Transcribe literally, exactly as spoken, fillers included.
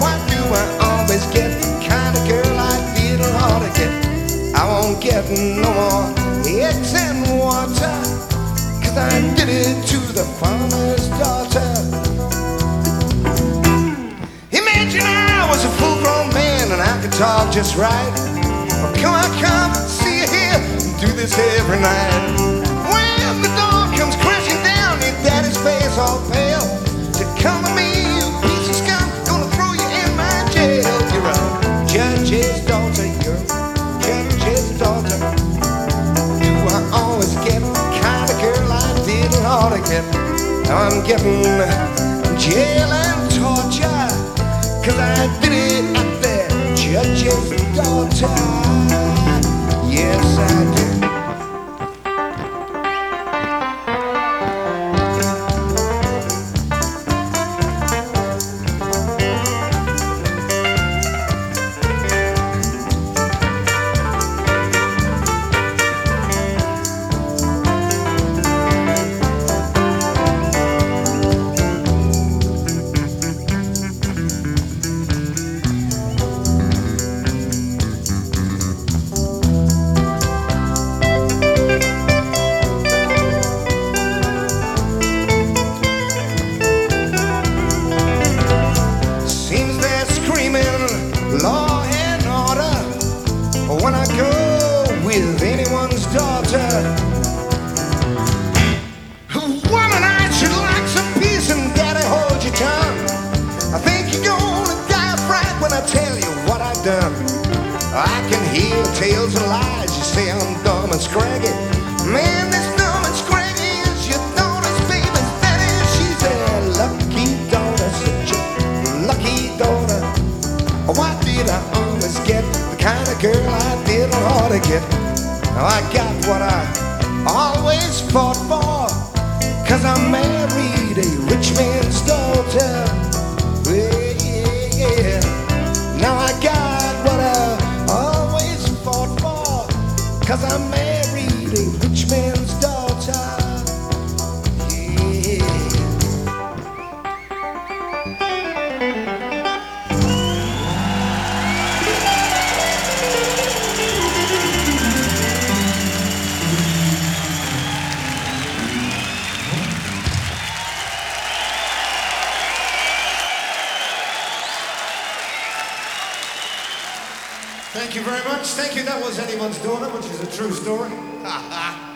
Why do I always get the kind of girl I didn't ought to get? I won't get no more eggs and water, 'cause I did it to the farmer's daughter. Imagine I was a full-grown man and I could talk just right. Well, come on, come, see you here, do this every night. When the door comes crashing down, your daddy's face all pale, to come to me, you piece of scum, gonna throw you in my jail. You're a judge's daughter, you're a judge's daughter. Do I always get the kind of girl I didn't ought to get? Now I'm getting jail and torture, 'cause I did it at the judge's daughter. Yes, I did. Law and order when I go with anyone's daughter. Woman, I should like some peace and daddy, hold your tongue. I think you're gonna die of fright when I tell you what I've done. I can hear tales and lies, you say I'm dumb and scraggy. Man, this dumb and scraggy is your daughter's baby daddy. She's a lucky daughter, such a lucky daughter. Why did I always get the kind of girl I didn't ought to get? Now I got what I always fought for, 'cause I married a rich man's daughter. Yeah, yeah, yeah. Now I got what I always fought for, 'cause I married a rich man's daughter. Thank you very much. Thank you. That was Anyone's Daughter, which is a true story.